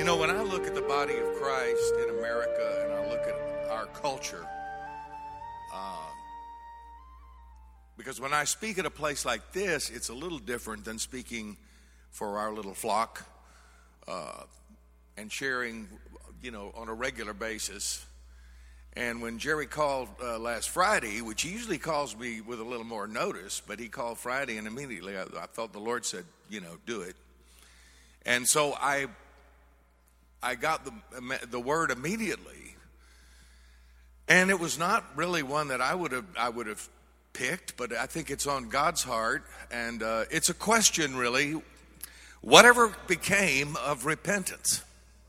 When I look at the body of Christ in America and I look at our culture, because when I speak at a place like this, it's a little different than speaking for our little flock and sharing, on a regular basis. And when Jerry called last Friday, which he usually calls me with a little more notice, but he called Friday and immediately I felt the Lord said, do it. And so I got the word immediately, and it was not really one that I would have picked, but I think it's on God's heart, and it's a question really: whatever became of repentance?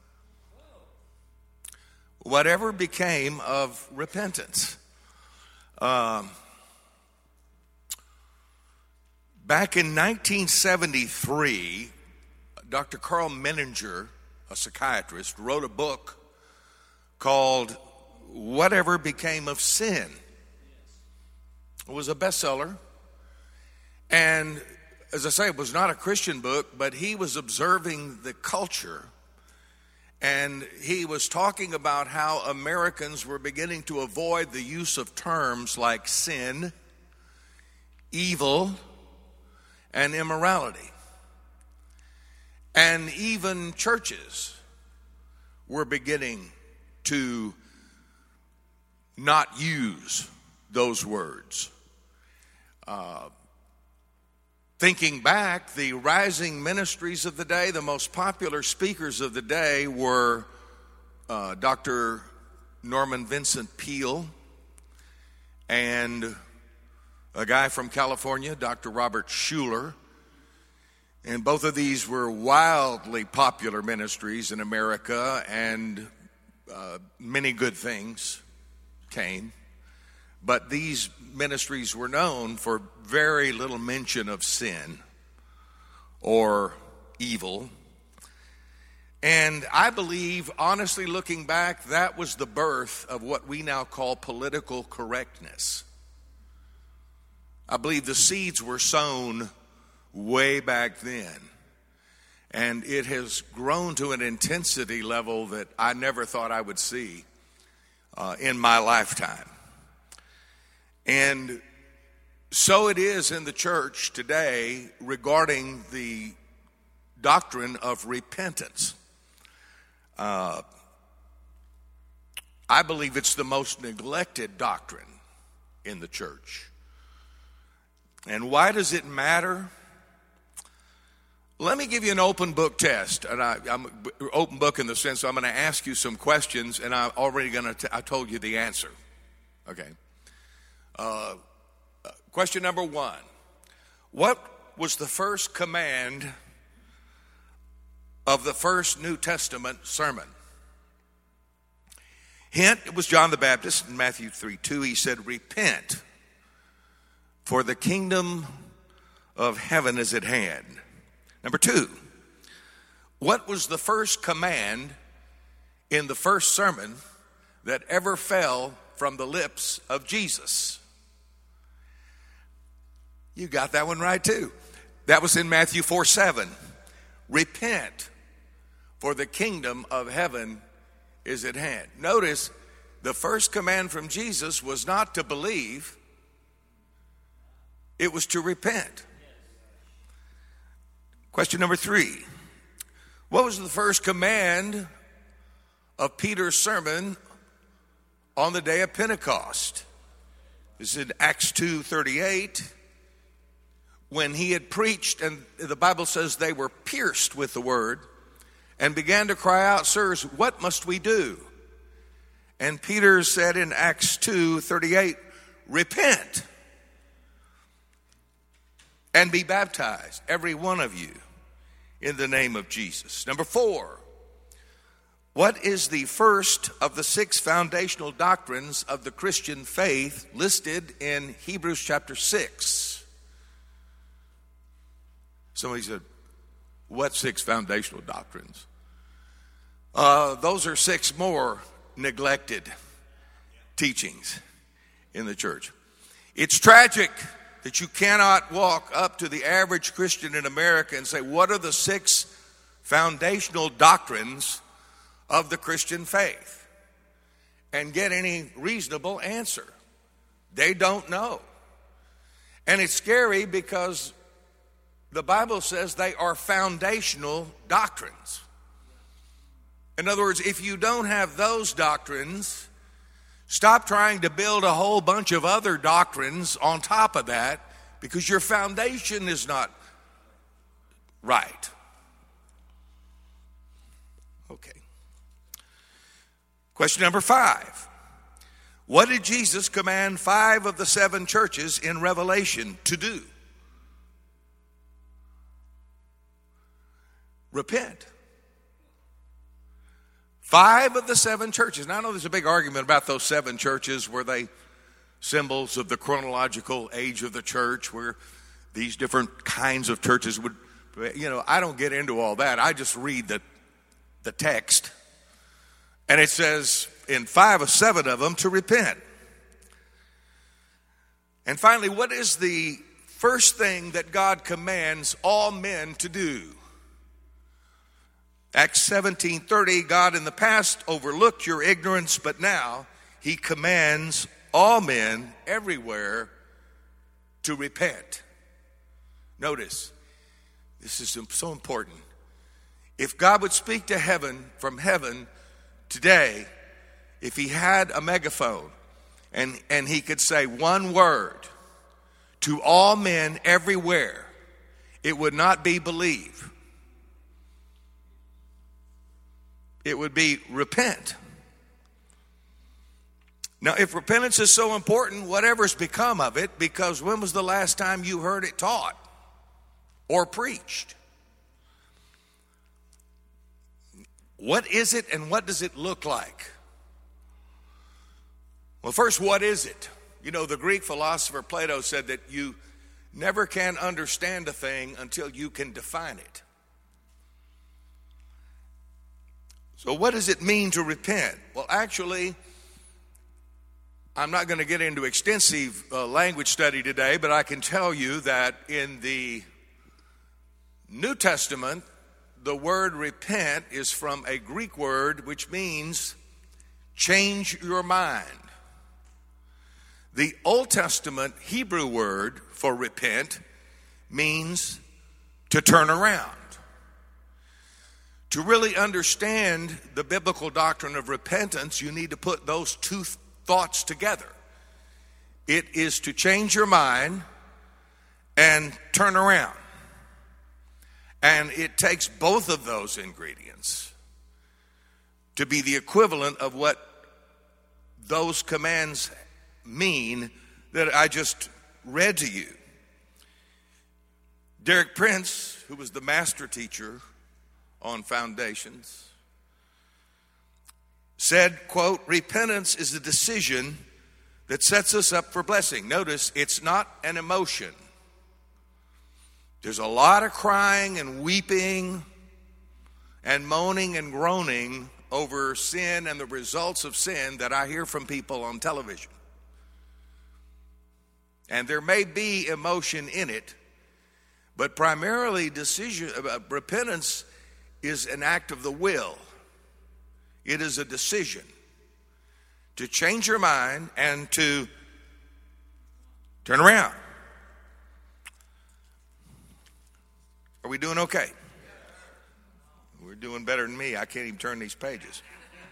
Whatever became of repentance? Back in 1973, Dr. Carl Menninger, a psychiatrist, wrote a book called Whatever Became of Sin. It was a bestseller. And as I say, it was not a Christian book, but he was observing the culture. And he was talking about how Americans were beginning to avoid the use of terms like sin, evil, and immorality. And even churches were beginning to not use those words. Thinking back, the rising ministries of the day, the most popular speakers of the day were Dr. Norman Vincent Peale and a guy from California, Dr. Robert Schuller. And both of these were wildly popular ministries in America, and many good things came. But these ministries were known for very little mention of sin or evil. And I believe, honestly looking back, that was the birth of what we now call political correctness. I believe the seeds were sown way back then. And it has grown to an intensity level that I never thought I would see in my lifetime. And so it is in the church today regarding the doctrine of repentance. I believe it's the most neglected doctrine in the church. And why does it matter? Let me give you an open book test. And I'm open book in the sense I'm going to ask you some questions, and I'm already I told you the answer. Okay. Question number 1. What was the first command of the first New Testament sermon? Hint, it was John the Baptist in Matthew 3:2. He said, "Repent, for the kingdom of heaven is at hand." Number 2, what was the first command in the first sermon that ever fell from the lips of Jesus? You got that one right too. That was in Matthew 4:7. Repent, for the kingdom of heaven is at hand. Notice, the first command from Jesus was not to believe, it was to repent. Question number 3. What was the first command of Peter's sermon on the day of Pentecost? This is in Acts 2:38. When he had preached, and the Bible says they were pierced with the word and began to cry out, "Sirs, what must we do?" And Peter said in Acts 2:38, "Repent and be baptized, every one of you, in the name of Jesus." Number 4, what is the first of the 6 foundational doctrines of the Christian faith listed in Hebrews chapter 6? Somebody said, what 6 foundational doctrines? Those are 6 more neglected teachings in the church. It's tragic that you cannot walk up to the average Christian in America and say, what are the 6 foundational doctrines of the Christian faith and get any reasonable answer. They don't know. And it's scary because the Bible says they are foundational doctrines. In other words, if you don't have those doctrines, stop trying to build a whole bunch of other doctrines on top of that, because your foundation is not right. Okay. Question number 5. What did Jesus command 5 of the 7 churches in Revelation to do? Repent. 5 of the 7 churches. Now, I know there's a big argument about those 7 churches. Were they symbols of the chronological age of the church, where these different kinds of churches would, I don't get into all that. I just read the text. And it says in 5 of 7 of them to repent. And finally, what is the first thing that God commands all men to do? Acts 17:30, God in the past overlooked your ignorance, but now he commands all men everywhere to repent. Notice, this is so important. If God would speak to heaven from heaven today, if he had a megaphone and he could say one word to all men everywhere, it would not be believe. It would be repent. Now, if repentance is so important, whatever's become of it, because when was the last time you heard it taught or preached? What is it and what does it look like? Well, first, what is it? The Greek philosopher Plato said that you never can understand a thing until you can define it. So what does it mean to repent? Well, actually, I'm not going to get into extensive language study today, but I can tell you that in the New Testament, the word repent is from a Greek word which means change your mind. The Old Testament Hebrew word for repent means to turn around. To really understand the biblical doctrine of repentance, you need to put those two thoughts together. It is to change your mind and turn around. And it takes both of those ingredients to be the equivalent of what those commands mean that I just read to you. Derek Prince, who was the master teacher on foundations, said, quote, repentance is a decision that sets us up for blessing. Notice, it's not an emotion. There's a lot of crying and weeping and moaning and groaning over sin and the results of sin that I hear from people on television. And there may be emotion in it, but primarily repentance is an act of the will. It is a decision to change your mind and to turn around. Are we doing okay? We're doing better than me. I can't even turn these pages.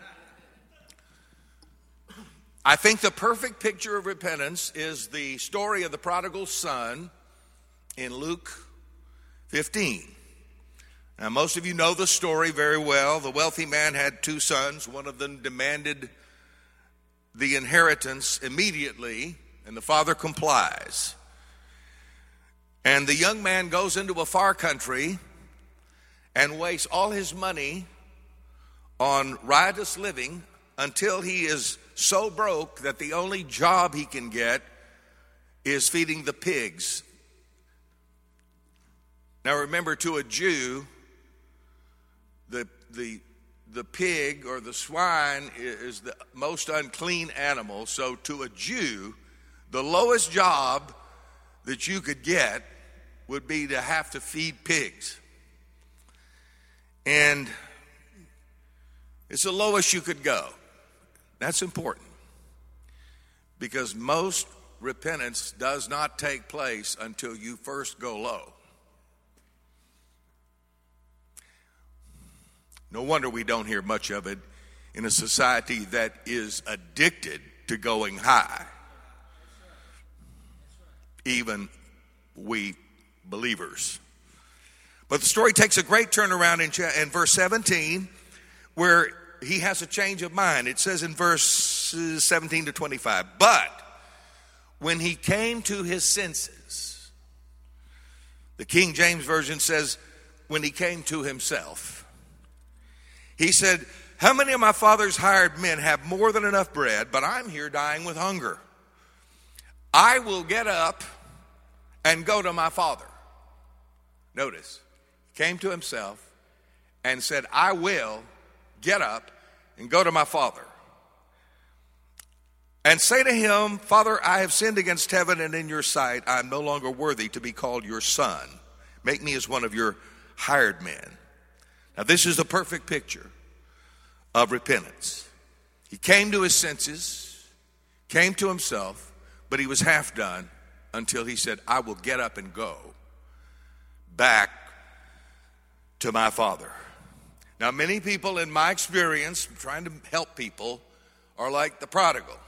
I think the perfect picture of repentance is the story of the prodigal son in Luke 15. Now, most of you know the story very well. The wealthy man had 2 sons. One of them demanded the inheritance immediately, and the father complies. And the young man goes into a far country and wastes all his money on riotous living until he is so broke that the only job he can get is feeding the pigs. Now remember, to a Jew, the pig or the swine is the most unclean animal. So to a Jew, the lowest job that you could get would be to have to feed pigs. And It's the lowest you could go. That's important, because most repentance does not take place until you first go low. No wonder we don't hear much of it in a society that is addicted to going high. Even we believers. But the story takes a great turnaround in verse 17, where he has a change of mind. It says in verses 17 to 25, but when he came to his senses, the King James Version says, when he came to himself, he said, how many of my father's hired men have more than enough bread, but I'm here dying with hunger? I will get up and go to my father. Notice, he came to himself and said, I will get up and go to my father and say to him, Father, I have sinned against heaven and in your sight. I am no longer worthy to be called your son. Make me as one of your hired men. Now, this is the perfect picture of repentance. He came to his senses, came to himself, but he was half done until he said, I will get up and go back to my father. Now, many people in my experience, trying to help people, are like the prodigal.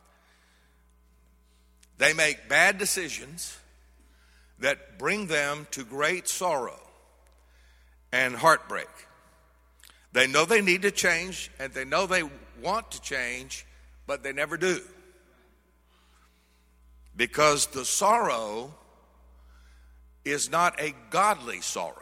They make bad decisions that bring them to great sorrow and heartbreak. They know they need to change, and they know they want to change, but they never do. Because the sorrow is not a godly sorrow.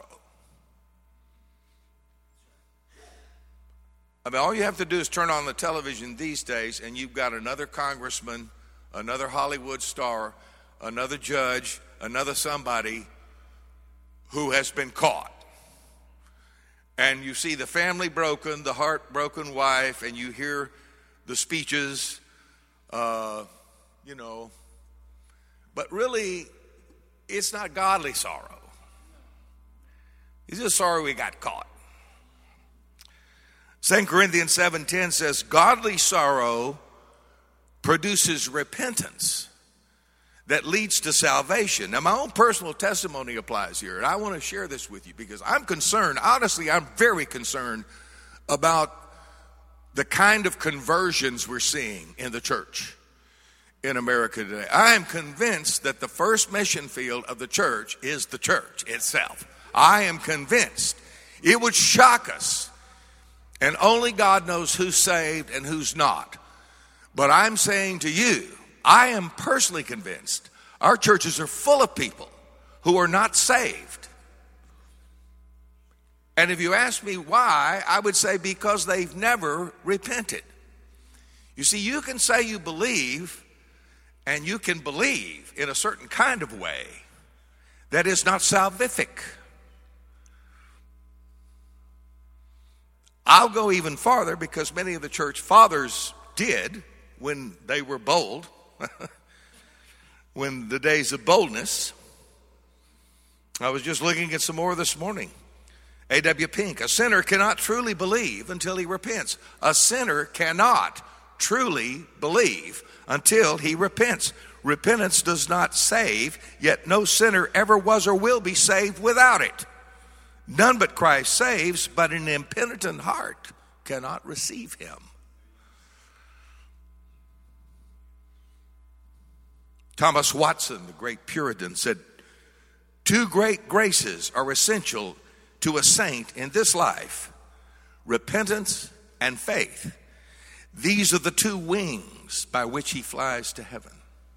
I mean, all you have to do is turn on the television these days, and you've got another congressman, another Hollywood star, another judge, another somebody who has been caught. And you see the family broken, the heartbroken wife, and you hear the speeches, but really, it's not godly sorrow. It's just sorrow we got caught. 2 Corinthians 7:10 says, godly sorrow produces repentance that leads to salvation. Now, my own personal testimony applies here, and I want to share this with you because I'm concerned. Honestly, I'm very concerned about the kind of conversions we're seeing in the church in America today. I am convinced that the first mission field of the church is the church itself. I am convinced. It would shock us, and only God knows who's saved and who's not. But I'm saying to you, I am personally convinced our churches are full of people who are not saved. And if you ask me why, I would say because they've never repented. You see, you can say you believe, and you can believe in a certain kind of way that is not salvific. I'll go even farther, because many of the church fathers did when they were bold. When the days of boldness. I was just looking at some more this morning. A.W. Pink, a sinner cannot truly believe until he repents. A sinner cannot truly believe until he repents. Repentance does not save, yet no sinner ever was or will be saved without it. None but Christ saves, but an impenitent heart cannot receive him. Thomas Watson, the great Puritan, said, 2 great graces are essential to a saint in this life: repentance and faith. These are the 2 wings by which he flies to heaven.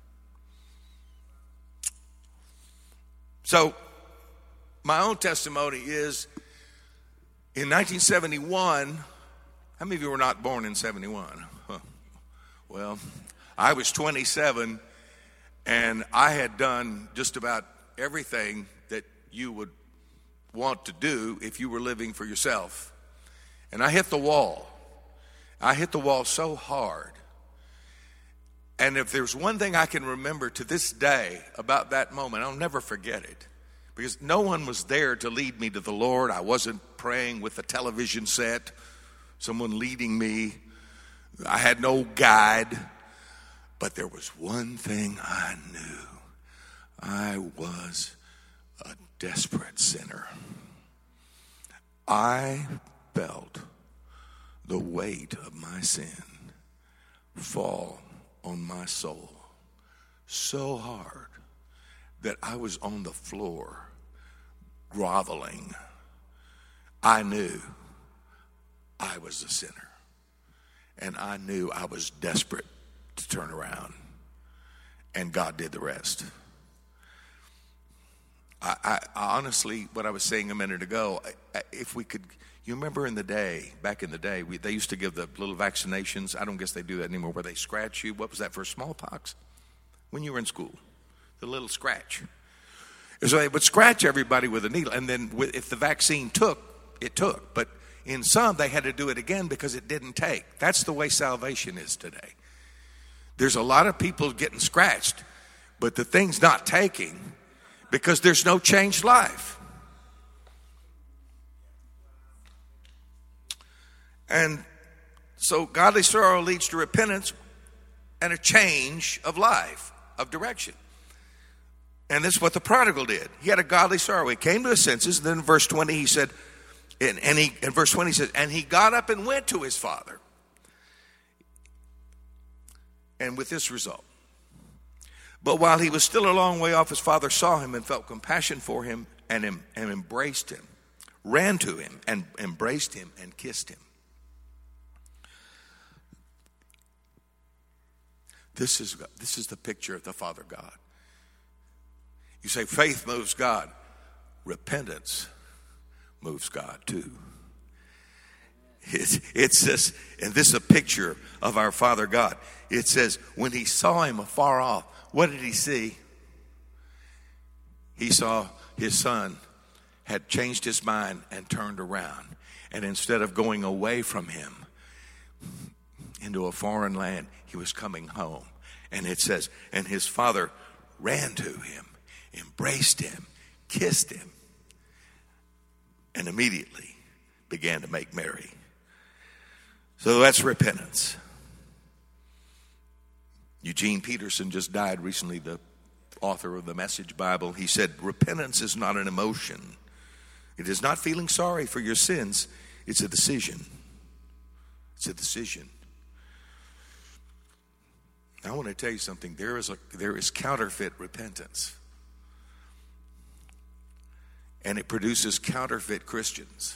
So, my own testimony is, in 1971, how many of you were not born in 71? Well, I was 27, and I had done just about everything that you would want to do if you were living for yourself. And I hit the wall. I hit the wall so hard. And if there's one thing I can remember to this day about that moment, I'll never forget it. Because no one was there to lead me to the Lord. I wasn't praying with the television set someone leading me. I had no guide, but there was one thing I knew. I was a desperate sinner. I felt the weight of my sin fall on my soul so hard that I was on the floor groveling. I knew I was a sinner, and I knew I was desperate to turn around, and God did the rest. I honestly, what I was saying a minute ago, if we could, you remember back in the day, they used to give the little vaccinations. I don't guess they do that anymore, where they scratch you. What was that, for smallpox? When you were in school, the little scratch. So they would scratch everybody with a needle, and then if the vaccine took, it took. But in some, they had to do it again because it didn't take. That's the way salvation is today. There's a lot of people getting scratched, but the thing's not taking because there's no changed life. And so godly sorrow leads to repentance and a change of life, of direction. And this is what the prodigal did. He had a godly sorrow. He came to his senses. And then in verse 20 he said, in verse 20 he says, and he got up and went to his father. And with this result. But while he was still a long way off, his father saw him and felt compassion for him and embraced him, ran to him and embraced him and kissed him. This is the picture of the Father God. You say faith moves God. Repentance moves God too. It's this, and this is a picture of our Father God. It says, when he saw him afar off, what did he see? He saw his son had changed his mind and turned around. And instead of going away from him into a foreign land, he was coming home. And it says, and his father ran to him, embraced him, kissed him, and immediately began to make merry. So that's repentance. Eugene Peterson just died recently, the author of the Message Bible. He said, repentance is not an emotion. It is not feeling sorry for your sins. It's a decision. It's a decision. I want to tell you something. There is counterfeit repentance. And it produces counterfeit Christians.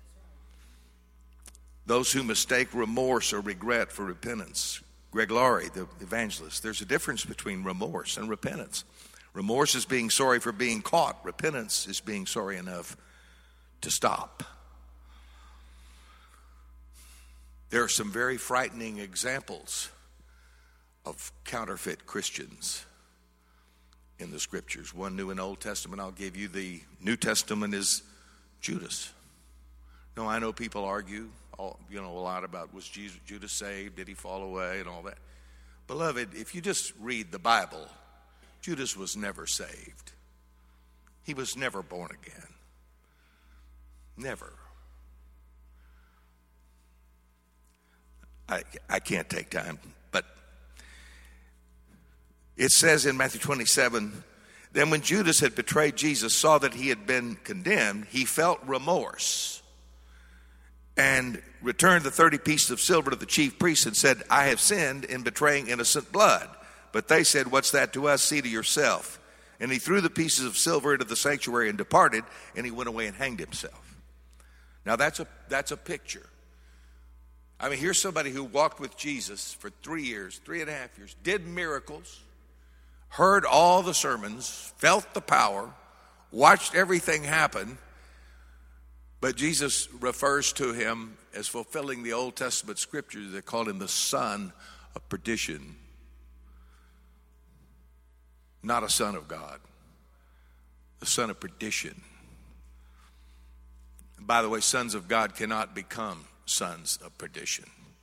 Those who mistake remorse or regret for repentance. Greg Laurie, the evangelist, there's a difference between remorse and repentance. Remorse is being sorry for being caught. Repentance is being sorry enough to stop. There are some very frightening examples of counterfeit Christians in the scriptures. One New and Old Testament I'll give you. The New Testament is Judas. No, I know people argue, a lot about was Judas saved, did he fall away, and all that. Beloved, if you just read the Bible, Judas was never saved. He was never born again. Never. I can't take time, but it says in Matthew 27, then when Judas had betrayed Jesus, saw that he had been condemned, he felt remorse and returned the 30 pieces of silver to the chief priests and said, I have sinned in betraying innocent blood. But they said, what's that to us? See to yourself. And he threw the pieces of silver into the sanctuary and departed, and he went away and hanged himself. Now that's a picture. I mean, here's somebody who walked with Jesus for 3 years, 3.5 years, did miracles, heard all the sermons, felt the power, watched everything happen, but Jesus refers to him as fulfilling the Old Testament scriptures. They called him the son of perdition, not a son of God, the son of perdition. By the way, sons of God cannot become sons of perdition.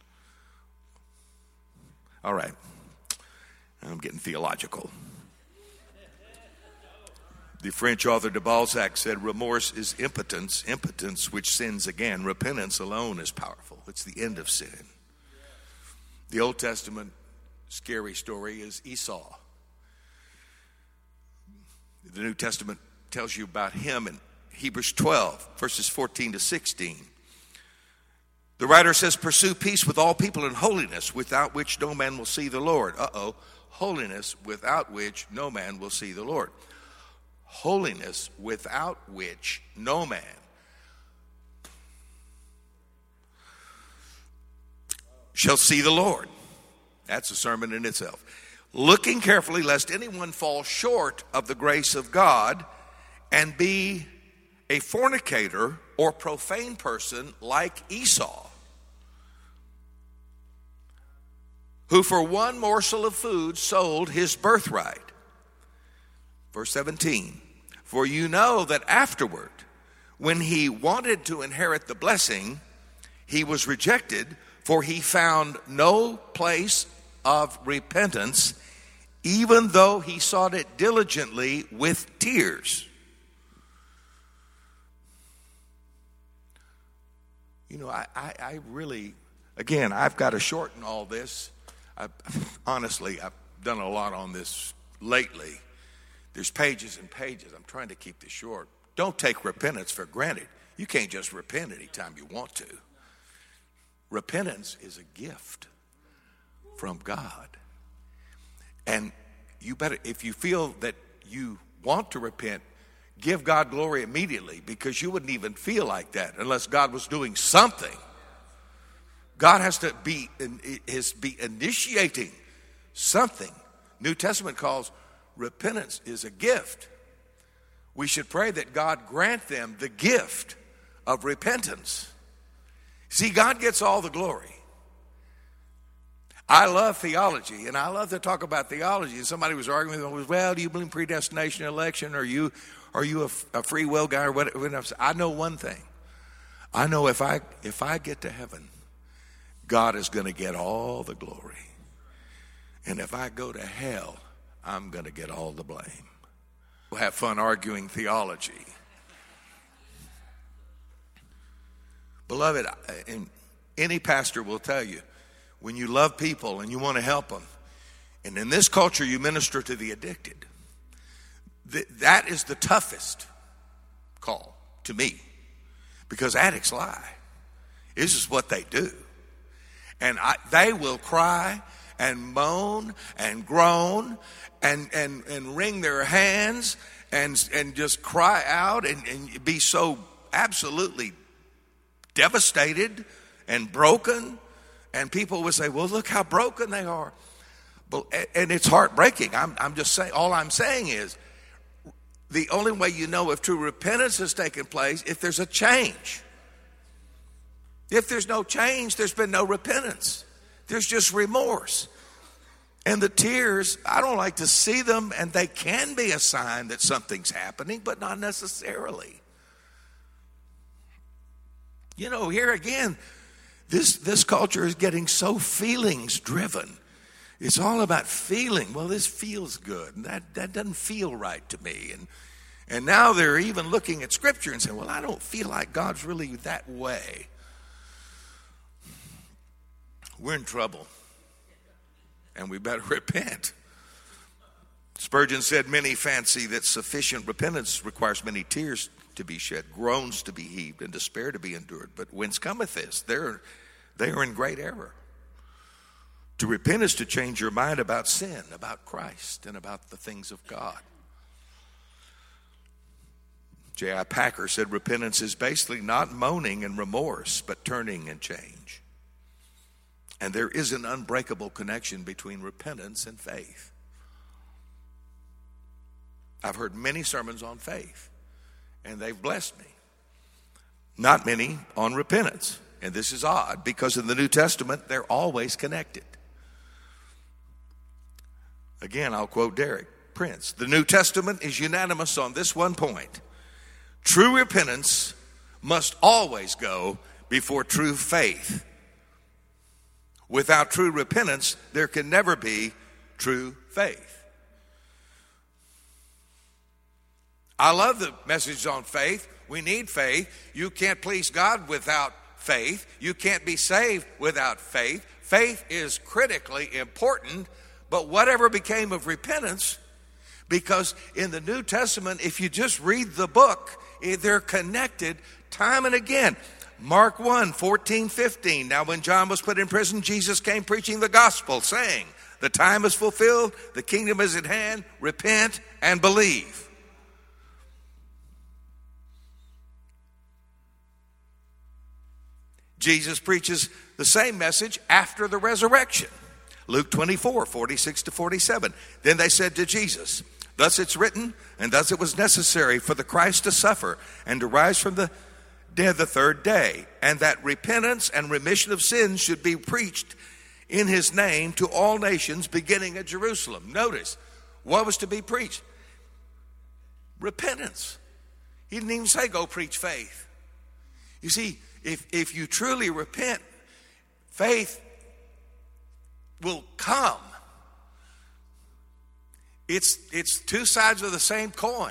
All right. I'm getting theological. The French author de Balzac said, remorse is impotence, impotence which sins again. Repentance alone is powerful. It's the end of sin. The Old Testament scary story is Esau. The New Testament tells you about him in Hebrews 12, verses 14 to 16. The writer says, pursue peace with all people and holiness, without which no man will see the Lord. Holiness without which no man will see the Lord. Holiness without which no man. Shall see the Lord. That's a sermon in itself. Looking carefully lest anyone fall short of the grace of God and be a fornicator or profane person like Esau, who for one morsel of food sold his birthright. Verse 17, for you know that afterward, when he wanted to inherit the blessing, he was rejected, for he found no place of repentance, even though he sought it diligently with tears. You know, I really, again, I've got to shorten all this. Honestly, I've done a lot on this lately. There's pages and pages. I'm trying to keep this short. Don't take repentance for granted. You can't just repent anytime you want to. Repentance is a gift from God. And you better, if you feel that you want to repent, give God glory immediately, because you wouldn't even feel like that unless God was doing something. God has to be initiating something. New Testament calls repentance is a gift. We should pray that God grant them the gift of repentance. See, God gets all the glory. I love theology, and I love to talk about theology. And somebody was arguing with me, well, do you believe in predestination, election? Are you a free will guy or whatever? I know one thing. I know if I get to heaven, God is going to get all the glory. And if I go to hell, I'm going to get all the blame. We'll have fun arguing theology. Beloved, and any pastor will tell you, when you love people and you want to help them, and in this culture you minister to the addicted, that is the toughest call to me, because addicts lie. This is what they do. And they will cry and moan and groan and wring their hands and just cry out and be so absolutely devastated and broken. And people would say, well, look how broken they are. And it's heartbreaking. I'm just saying, all I'm saying is, the only way you know if true repentance has taken place, if there's a change. If there's no change, there's been no repentance. There's just remorse. And the tears, I don't like to see them, and they can be a sign that something's happening, but not necessarily. You know, here again, this culture is getting so feelings driven. It's all about feeling. Well, this feels good, and that doesn't feel right to me. And now they're even looking at Scripture and saying, well, I don't feel like God's really that way. We're in trouble, and we better repent. Spurgeon said, many fancy that sufficient repentance requires many tears to be shed, groans to be heaved, and despair to be endured. But whence cometh this? They are in great error. To repent is to change your mind about sin, about Christ, and about the things of God. J.I. Packer said repentance is basically not moaning and remorse, but turning and change. And there is an unbreakable connection between repentance and faith. I've heard many sermons on faith, and they've blessed me. Not many on repentance. And this is odd, because in the New Testament, they're always connected. Again, I'll quote Derek Prince. The New Testament is unanimous on this one point. True repentance must always go before true faith. Without true repentance, there can never be true faith. I love the message on faith. We need faith. You can't please God without faith. You can't be saved without faith. Faith is critically important, but whatever became of repentance, because in the New Testament, if you just read the book, they're connected time and again. Mark 1, 14, 15. Now when John was put in prison, Jesus came preaching the gospel, saying, the time is fulfilled, the kingdom is at hand, repent and believe. Jesus preaches the same message after the resurrection. Luke 24, 46 to 47. Then they said to Jesus, thus it's written, and thus it was necessary for the Christ to suffer and to rise from the dead the third day, and that repentance and remission of sins should be preached in his name to all nations, beginning at Jerusalem. Notice, what was to be preached? Repentance. He didn't even say go preach faith. You see, if you truly repent, faith will come. It's two sides of the same coin.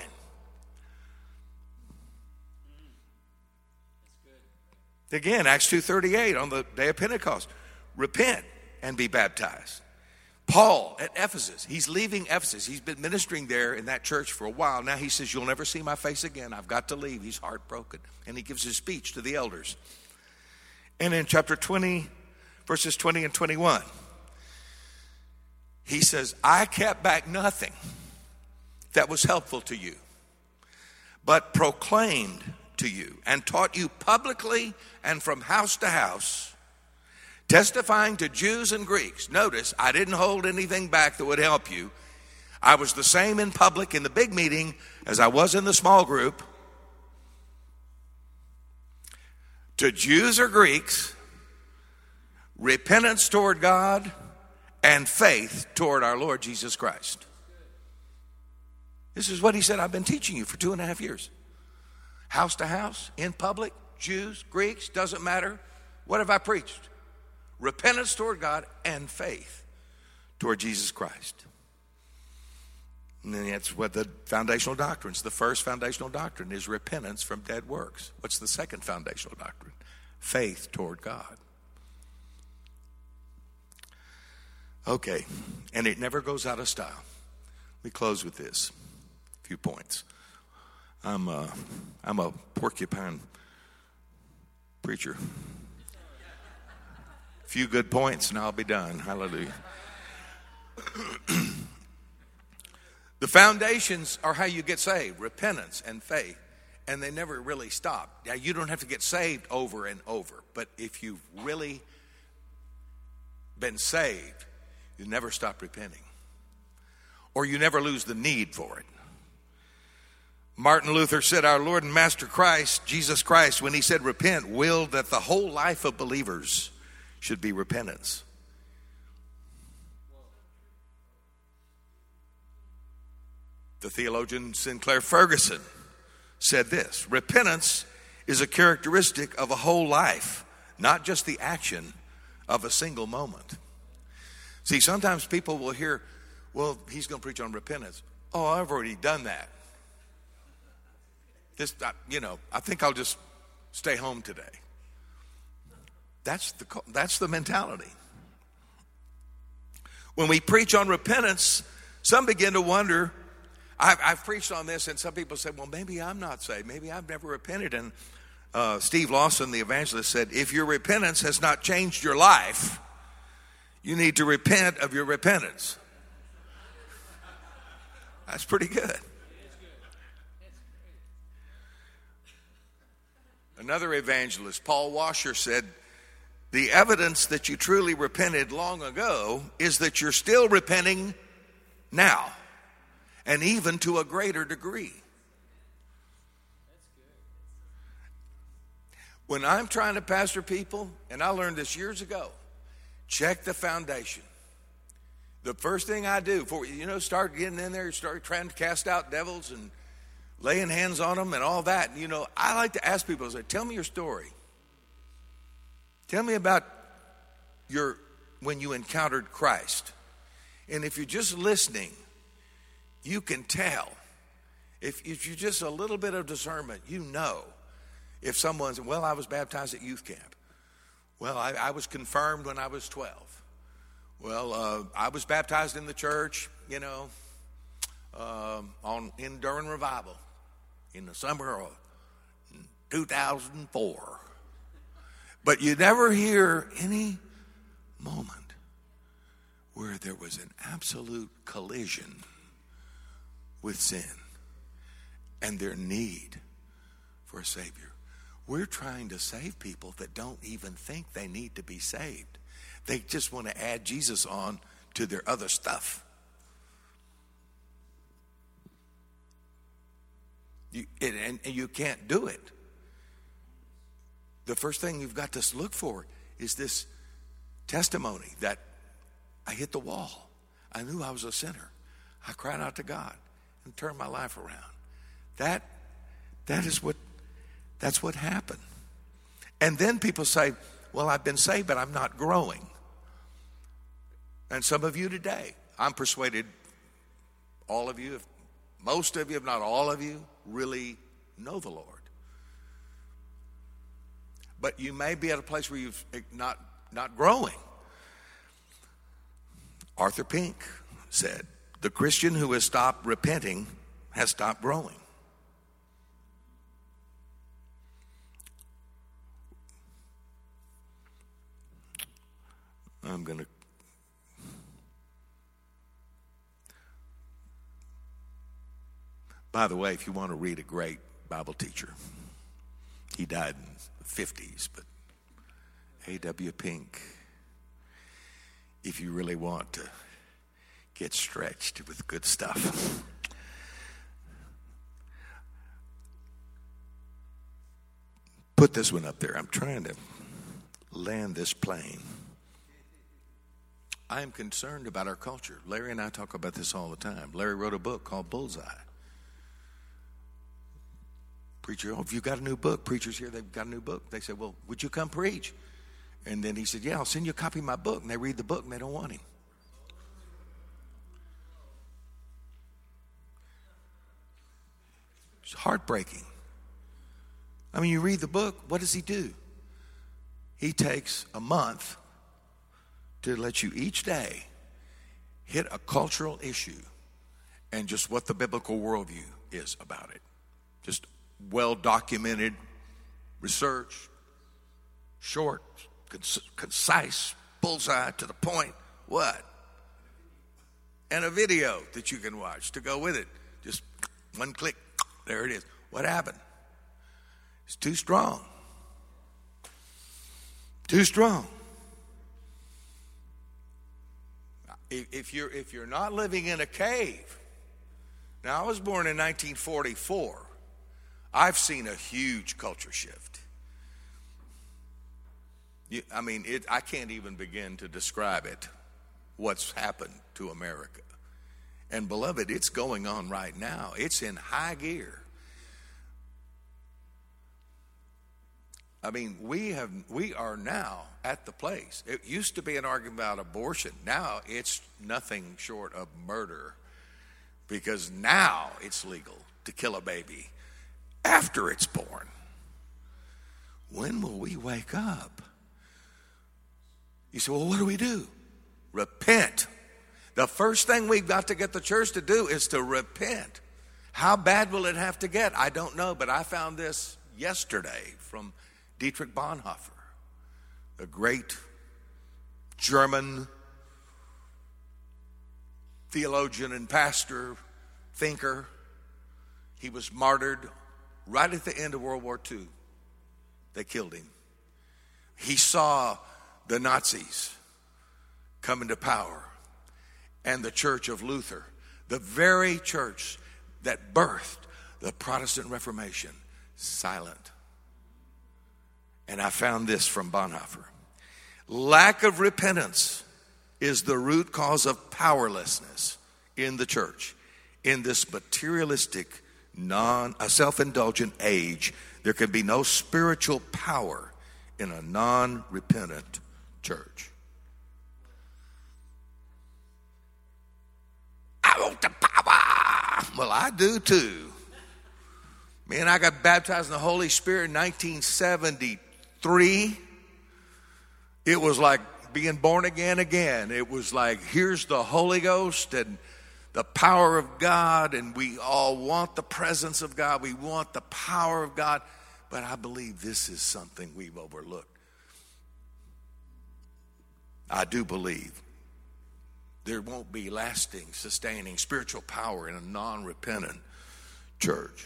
Again, Acts 2:38 on the day of Pentecost. Repent and be baptized. Paul at Ephesus, he's leaving Ephesus. He's been ministering there in that church for a while. Now he says, you'll never see my face again. I've got to leave. He's heartbroken. And he gives his speech to the elders. And in chapter 20, verses 20 and 21, he says, I kept back nothing that was helpful to you, but proclaimed to you and taught you publicly and from house to house, testifying to Jews and Greeks. Notice, I didn't hold anything back that would help you. I was the same in public in the big meeting as I was in the small group. To Jews or Greeks, repentance toward God and faith toward our Lord Jesus Christ. This is what he said, I've been teaching you for 2.5 years. House to house, in public, Jews, Greeks, doesn't matter. What have I preached? Repentance toward God and faith toward Jesus Christ. And then that's what the foundational doctrines. The first foundational doctrine is repentance from dead works. What's the second foundational doctrine? Faith toward God. Okay, and it never goes out of style. We close with this. A few points. I'm a porcupine preacher. A few good points and I'll be done. Hallelujah. The foundations are how you get saved, repentance and faith, and they never really stop. Now, you don't have to get saved over and over, but if you've really been saved, you never stop repenting, or you never lose the need for it. Martin Luther said, our Lord and Master Christ, Jesus Christ, when he said repent, willed that the whole life of believers should be repentance. The theologian Sinclair Ferguson said this, repentance is a characteristic of a whole life, not just the action of a single moment. See, sometimes people will hear, well, he's going to preach on repentance. Oh, I've already done that. I think I'll just stay home today. That's the mentality. When we preach on repentance, some begin to wonder, I've preached on this, and some people say, well, maybe I'm not saved. Maybe I've never repented. And Steve Lawson, the evangelist, said, if your repentance has not changed your life, you need to repent of your repentance. That's pretty good. Another evangelist, Paul Washer, said, the evidence that you truly repented long ago is that you're still repenting now, and even to a greater degree. When I'm trying to pastor people, and I learned this years ago, check the foundation. The first thing I do, start getting in there, start trying to cast out devils and laying hands on them and all that. I like to ask people, I say, tell me your story. Tell me about when you encountered Christ. And if you're just listening, you can tell If you just a little bit of discernment, you know. If someone's, well, I was baptized at youth camp. Well, I was confirmed when I was 12. Well, I was baptized in the church, during revival in the summer of 2004. But you never hear any moment where there was an absolute collision with sin and their need for a Savior. We're trying to save people that don't even think they need to be saved. They just want to add Jesus on to their other stuff. And you can't do it. The first thing you've got to look for is this testimony that I hit the wall. I knew I was a sinner. I cried out to God and turned my life around. That's what happened. And then people say, well, I've been saved, but I'm not growing. And some of you today, I'm persuaded all of you, if most of you, if not all of you, really know the Lord. But you may be at a place where you've not growing. Arthur Pink said, the Christian who has stopped repenting has stopped growing. By the way, if you want to read a great Bible teacher, he died in the 50s, but A.W. Pink, if you really want to get stretched with good stuff. Put this one up there. I'm trying to land this plane. I am concerned about our culture. Larry and I talk about this all the time. Larry wrote a book called Bullseye. Preacher, if you got a new book, preachers here, they've got a new book. They said, well, would you come preach? And then he said, yeah, I'll send you a copy of my book. And they read the book and they don't want him. It's heartbreaking. I mean, you read the book, what does he do? He takes a month to let you each day hit a cultural issue and just what the biblical worldview is about it. Just well-documented research, short, concise, bullseye, to the point. What? And a video that you can watch to go with it. Just one click, there it is. What happened? It's too strong. Too strong. If you're not living in a cave. Now, I was born in 1944. I've seen a huge culture shift. I can't even begin to describe it, what's happened to America. And beloved, it's going on right now. It's in high gear. I mean, we are now at the place. It used to be an argument about abortion. Now it's nothing short of murder, because now it's legal to kill a baby after it's born. When will we wake up? You say, well, what do we do? Repent. The first thing we've got to get the church to do is to repent. How bad will it have to get? I don't know, but I found this yesterday from Dietrich Bonhoeffer, a great German theologian and pastor, thinker. He was martyred right at the end of World War II. They killed him. He saw the Nazis come into power, and the Church of Luther, the very church that birthed the Protestant Reformation, silent. And I found this from Bonhoeffer. Lack of repentance is the root cause of powerlessness in the church. In this materialistic, self-indulgent age, there can be no spiritual power in a non-repentant church. I want the power. Well, I do too. Man, I got baptized in the Holy Spirit in 1973. It was like being born again. It was like, here's the Holy Ghost and the power of God, and we all want the presence of God. We want the power of God. But I believe this is something we've overlooked. I do believe there won't be lasting, sustaining spiritual power in a non-repentant church.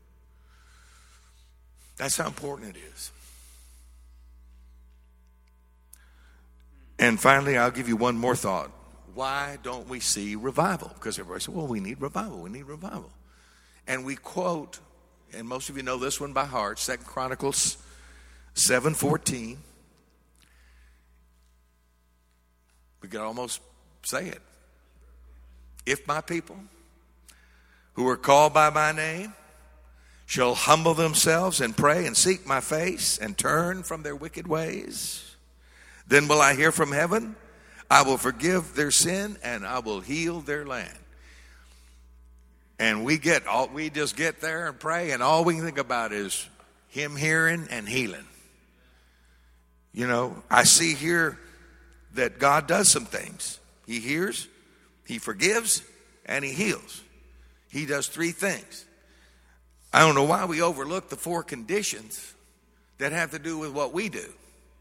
That's how important it is. And finally, I'll give you one more thought. Why don't we see revival? Because everybody says, well, we need revival. We need revival. And we quote, and most of you know this one by heart, 2 Chronicles 7:14. We could almost say it. If my people who are called by my name shall humble themselves and pray and seek my face and turn from their wicked ways, then will I hear from heaven, I will forgive their sin, and I will heal their land. And we just get there and pray, and all we can think about is him hearing and healing. You know, I see here that God does some things. He hears, he forgives, and he heals. He does three things. I don't know why we overlook the four conditions that have to do with what we do.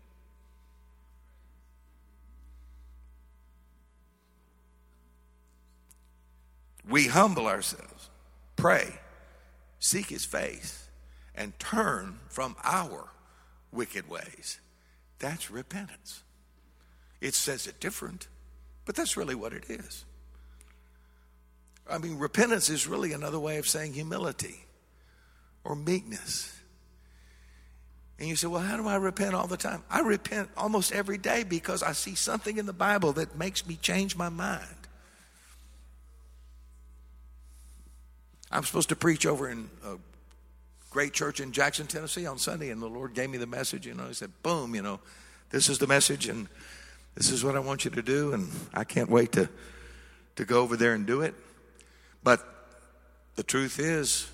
We humble ourselves, pray, seek his face, and turn from our wicked ways. That's repentance. It says it different, but that's really what it is. I mean, repentance is really another way of saying humility or meekness. And you say, well, how do I repent all the time? I repent almost every day because I see something in the Bible that makes me change my mind. I'm supposed to preach over in a great church in Jackson, Tennessee on Sunday, and the Lord gave me the message. You know, he said, boom, you know, this is the message, and this is what I want you to do, and I can't wait to go over there and do it. But the truth is,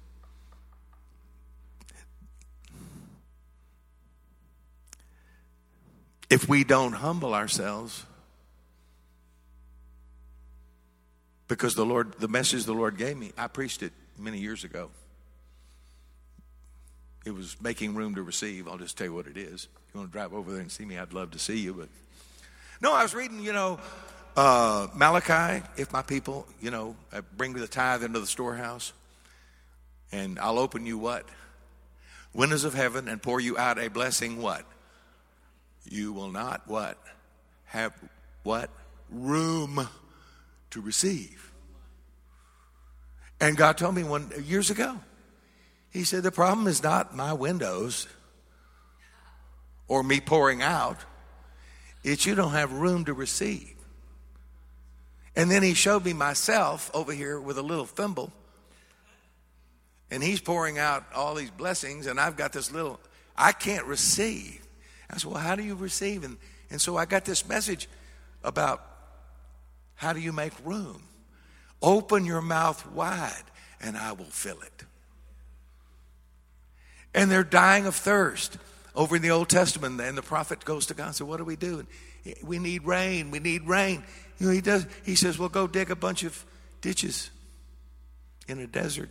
if we don't humble ourselves, because the message the Lord gave me, I preached it many years ago. It was making room to receive. I'll just tell you what it is. If you want to drive over there and see me, I'd love to see you. But no, I was reading, Malachi, if my people, bring me the tithe into the storehouse, and I'll open you what? Windows of heaven, and pour you out a blessing what? You will not what? Have what? Room to receive. And God told me years ago, he said, the problem is not my windows or me pouring out. It's you don't have room to receive. And then he showed me myself over here with a little thimble. And he's pouring out all these blessings, and I've got this little, I can't receive. I said, well, how do you receive? And so I got this message about how do you make room? Open your mouth wide, and I will fill it. And they're dying of thirst. Over in the Old Testament, and the prophet goes to God and says, what do we do? And we need rain. We need rain. He says, well, go dig a bunch of ditches in a desert.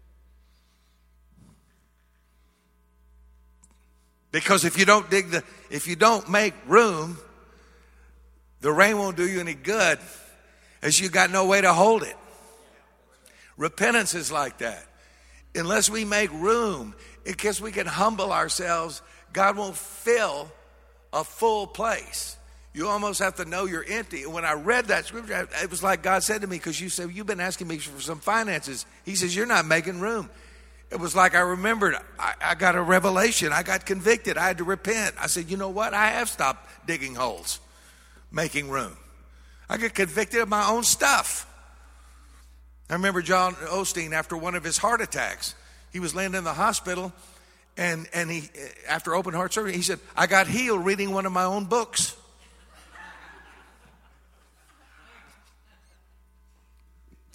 Because if you don't make room, the rain won't do you any good, as you got no way to hold it. Repentance is like that. Unless we make room, because we can humble ourselves, God won't fill a full place. You almost have to know you're empty. And when I read that scripture, it was like God said to me, because you said, you've been asking me for some finances. He says, you're not making room. It was like I remembered, I got a revelation. I got convicted. I had to repent. I said, you know what? I have stopped digging holes, making room. I got convicted of my own stuff. I remember John Osteen, after one of his heart attacks, he was laying in the hospital, and he, after open heart surgery, he said, I got healed reading one of my own books.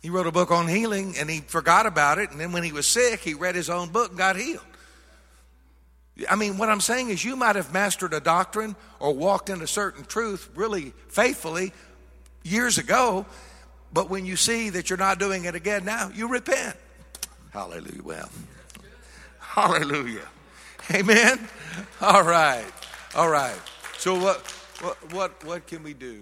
He wrote a book on healing, and he forgot about it. And then when he was sick, he read his own book and got healed. I mean, what I'm saying is you might have mastered a doctrine or walked in a certain truth really faithfully years ago, but when you see that you're not doing it again now, you repent. Hallelujah. Well, hallelujah. Amen. All right. So what can we do?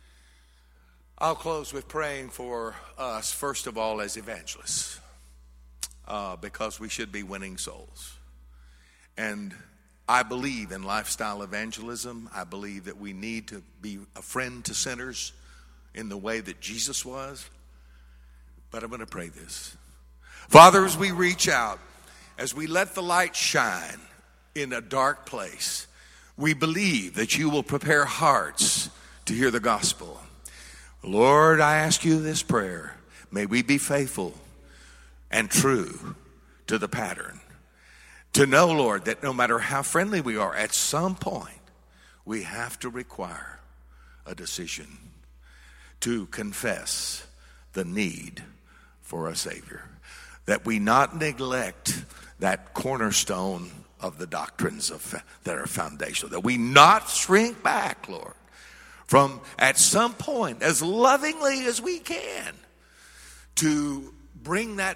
I'll close with praying for us, first of all, as evangelists, because we should be winning souls. And I believe in lifestyle evangelism. I believe that we need to be a friend to sinners in the way that Jesus was. But I'm going to pray this. Father, as we reach out, as we let the light shine in a dark place, we believe that you will prepare hearts to hear the gospel. Lord, I ask you this prayer. May we be faithful and true to the pattern. To know, Lord, that no matter how friendly we are, at some point, we have to require a decision to confess the need for a Savior. That we not neglect that cornerstone of the doctrines that are foundational. That we not shrink back, Lord, from at some point, as lovingly as we can, to bring that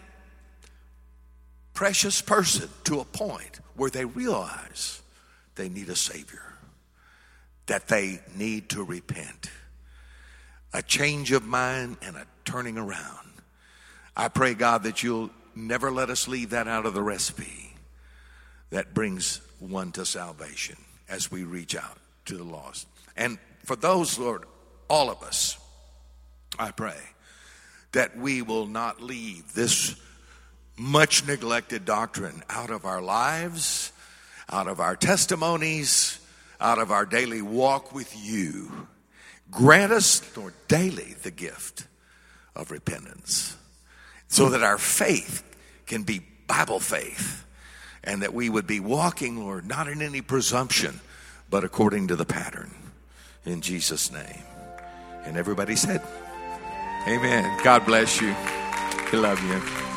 precious person to a point where they realize they need a Savior, that they need to repent, a change of mind and a turning around. I pray, God, that you'll never let us leave that out of the recipe that brings one to salvation as we reach out to the lost. And for those, Lord, all of us, I pray that we will not leave this much neglected doctrine out of our lives, out of our testimonies, out of our daily walk with you. Grant us, Lord, daily the gift of repentance so that our faith can be Bible faith and that we would be walking, Lord, not in any presumption, but according to the pattern. In Jesus' name. And everybody said, amen. God bless you. We love you.